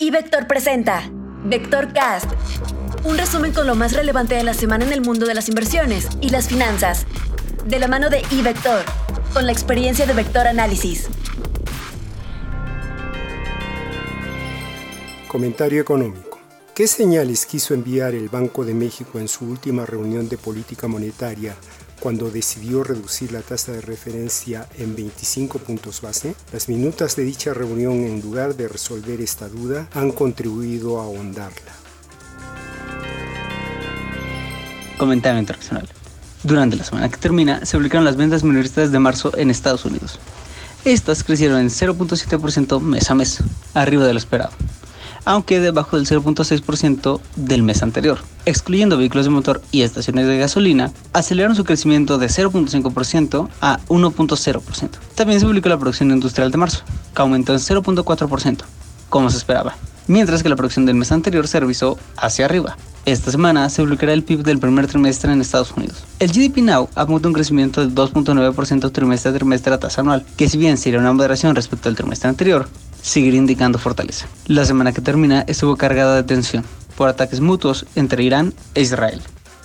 iVector presenta VectorCast, un resumen con lo más relevante de la semana en el mundo de las inversiones y las finanzas, de la mano de iVector, con la experiencia de Vector Análisis. Comentario económico. ¿Qué señales quiso enviar el Banco de México en su última reunión de política monetaria cuando decidió reducir la tasa de referencia en 25 puntos base? Las minutas de dicha reunión, en lugar de resolver esta duda, han contribuido a ahondarla. Comentario internacional. Durante la semana que termina, se publicaron las ventas minoristas de marzo en Estados Unidos. Estas crecieron en 0.7% mes a mes, arriba de lo esperado, aunque debajo del 0.6% del mes anterior. Excluyendo vehículos de motor y estaciones de gasolina, aceleraron su crecimiento de 0.5% a 1.0%. También se publicó la producción industrial de marzo, que aumentó en 0.4%, como se esperaba, mientras que la producción del mes anterior se revisó hacia arriba. Esta semana se publicará el PIB del primer trimestre en Estados Unidos. El GDP Now apunta un crecimiento del 2.9% trimestre a trimestre a tasa anual, que si bien sería una moderación respecto al trimestre anterior, seguirá indicando fortaleza. La semana que termina estuvo cargada de tensión por ataques mutuos entre Irán e Israel.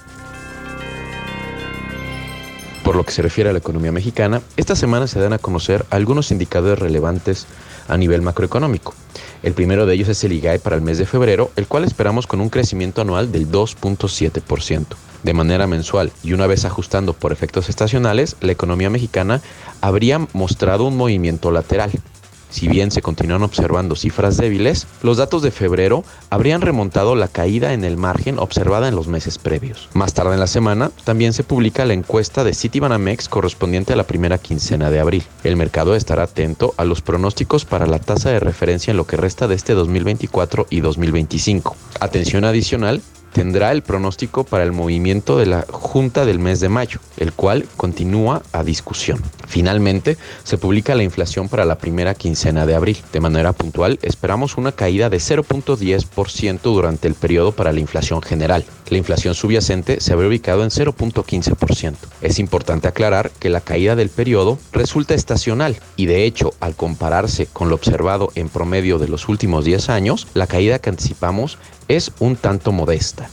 Por lo que se refiere a la economía mexicana, esta semana se dan a conocer algunos indicadores relevantes a nivel macroeconómico. El primero de ellos es el IGAE para el mes de febrero, el cual esperamos con un crecimiento anual del 2.7%. De manera mensual y una vez ajustando por efectos estacionales, la economía mexicana habría mostrado un movimiento lateral. Si bien se continúan observando cifras débiles, los datos de febrero habrían remontado la caída en el margen observada en los meses previos. Más tarde en la semana, también se publica la encuesta de Citibanamex correspondiente a la primera quincena de abril. El mercado estará atento a los pronósticos para la tasa de referencia en lo que resta de este 2024 y 2025. Atención adicional tendrá el pronóstico para el movimiento de la Junta del mes de mayo, el cual continúa a discusión. Finalmente, se publica la inflación para la primera quincena de abril. De manera puntual, esperamos una caída de 0.10% durante el periodo para la inflación general. La inflación subyacente se habría ubicado en 0.15%. Es importante aclarar que la caída del periodo resulta estacional y, de hecho, al compararse con lo observado en promedio de los últimos 10 años, la caída que anticipamos es un tanto modesta.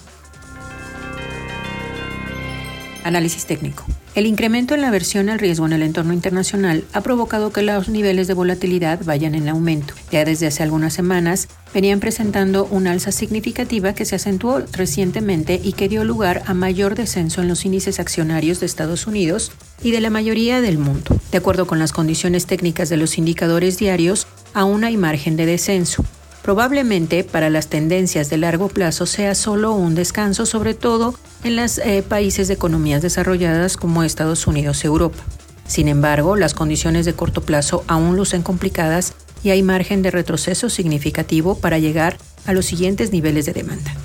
Análisis técnico. El incremento en la aversión al riesgo en el entorno internacional ha provocado que los niveles de volatilidad vayan en aumento. Ya desde hace algunas semanas venían presentando una alza significativa que se acentuó recientemente y que dio lugar a mayor descenso en los índices accionarios de Estados Unidos y de la mayoría del mundo. De acuerdo con las condiciones técnicas de los indicadores diarios, aún hay margen de descenso. Probablemente para las tendencias de largo plazo sea solo un descanso, sobre todo en los países de economías desarrolladas como Estados Unidos y Europa. Sin embargo, las condiciones de corto plazo aún lucen complicadas y hay margen de retroceso significativo para llegar a los siguientes niveles de demanda.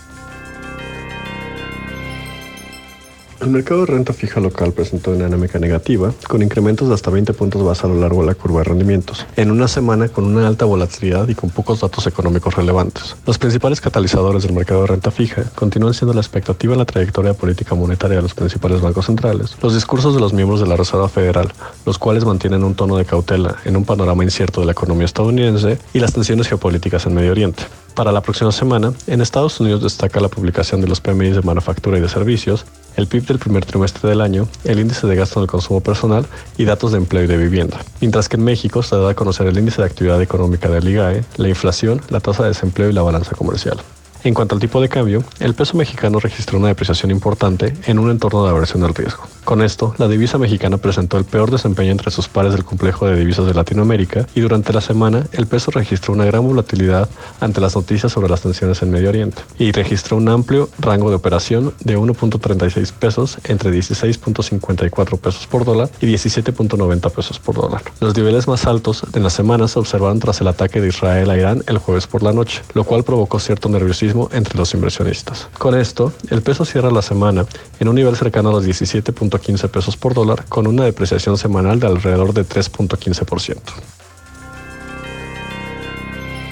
El mercado de renta fija local presentó una dinámica negativa, con incrementos de hasta 20 puntos base a lo largo de la curva de rendimientos, en una semana con una alta volatilidad y con pocos datos económicos relevantes. Los principales catalizadores del mercado de renta fija continúan siendo la expectativa en la trayectoria de política monetaria de los principales bancos centrales, los discursos de los miembros de la Reserva Federal, los cuales mantienen un tono de cautela en un panorama incierto de la economía estadounidense, y las tensiones geopolíticas en Medio Oriente. Para la próxima semana, en Estados Unidos destaca la publicación de los PMI de manufactura y de servicios, el PIB del primer trimestre del año, el índice de gasto en el consumo personal y datos de empleo y de vivienda. Mientras que en México se da a conocer el índice de actividad económica del IGAE, la inflación, la tasa de desempleo y la balanza comercial. En cuanto al tipo de cambio, el peso mexicano registró una depreciación importante en un entorno de aversión al riesgo. Con esto, la divisa mexicana presentó el peor desempeño entre sus pares del complejo de divisas de Latinoamérica y durante la semana el peso registró una gran volatilidad ante las noticias sobre las tensiones en Medio Oriente y registró un amplio rango de operación de 1.36 pesos entre 16.54 pesos por dólar y 17.90 pesos por dólar. Los niveles más altos en la semana se observaron tras el ataque de Israel a Irán el jueves por la noche, lo cual provocó cierto nerviosismo entre los inversionistas. Con esto, el peso cierra la semana en un nivel cercano a los 17.15 pesos por dólar, con una depreciación semanal de alrededor de 3.15%.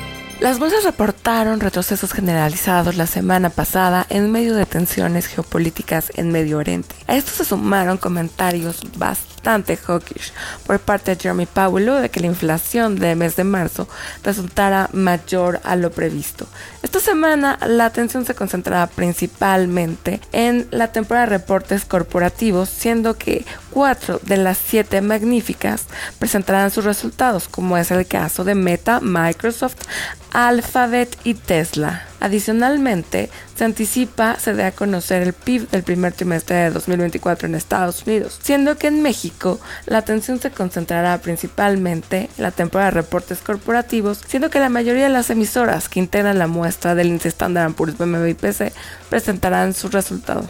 Las bolsas reportaron retrocesos generalizados la semana pasada en medio de tensiones geopolíticas en Medio Oriente. A esto se sumaron comentarios bastante hawkish por parte de Jeremy Powell de que la inflación del mes de marzo resultara mayor a lo previsto. Esta semana la atención se concentraba principalmente en la temporada de reportes corporativos, siendo que 4 de las 7 magníficas presentarán sus resultados, como es el caso de Meta, Microsoft, Alphabet y Tesla. Adicionalmente, se dé a conocer el PIB del primer trimestre de 2024 en Estados Unidos, siendo que en México la atención se concentrará principalmente en la temporada de reportes corporativos, siendo que la mayoría de las emisoras que integran la muestra del índice Standard & Poor's BMV IPC presentarán sus resultados.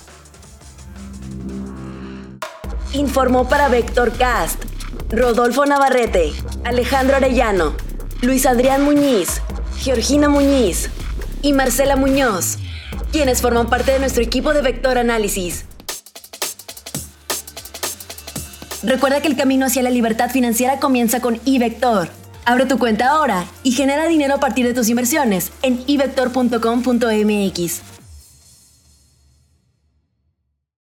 Informó para VectorCast Rodolfo Navarrete, Alejandro Arellano, Luis Adrián Muñiz, Georgina Muñiz y Marcela Muñoz, quienes forman parte de nuestro equipo de Vector Análisis. Recuerda que el camino hacia la libertad financiera comienza con iVector. Abre tu cuenta ahora y genera dinero a partir de tus inversiones en ivector.com.mx.